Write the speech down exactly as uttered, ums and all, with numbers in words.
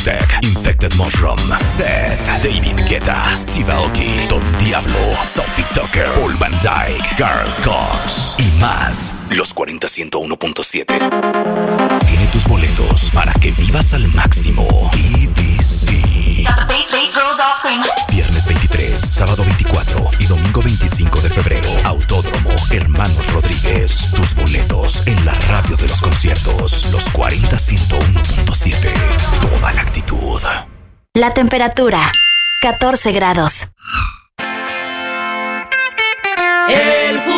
Tech, Infected Mushroom, Seth, David Guetta, Steve Aoki, Don Diablo, Sophie Tucker, Paul Van Dyke, Carl Cox y más. Los cuarenta ciento uno punto siete tiene tus boletos para que vivas al máximo. B B C. Viernes veintitrés, sábado veinticuatro y domingo veinticinco de febrero. Autódromo Hermanos Rodríguez. Tus boletos en la radio de los conciertos. Los cuarenta ciento uno punto siete. Toda la actitud. La temperatura, catorce grados. El